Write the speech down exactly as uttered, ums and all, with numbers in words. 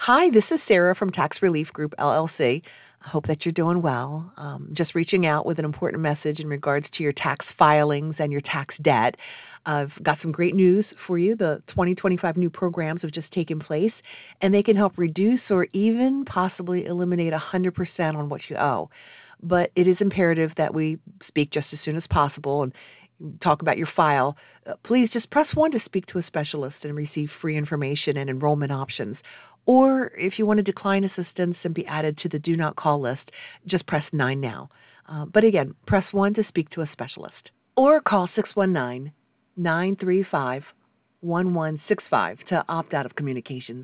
Hi, this is Sarah from Tax Relief Group, L L C. I hope that you're doing well. Um, just reaching out with an important message in regards to your tax filings and your tax debt. I've got some great news for you. The twenty twenty-five new programs have just taken place, and they can help reduce or even possibly eliminate one hundred percent on what you owe. But it is imperative that we speak just as soon as possible and talk about your file. Uh, please just press one to speak to a specialist and receive free information and enrollment options. Or if you want to decline assistance and be added to the do not call list, just press nine now. Uh, but again, press one to speak to a specialist. Or call six one nine, nine three five, one one six five to opt out of communications.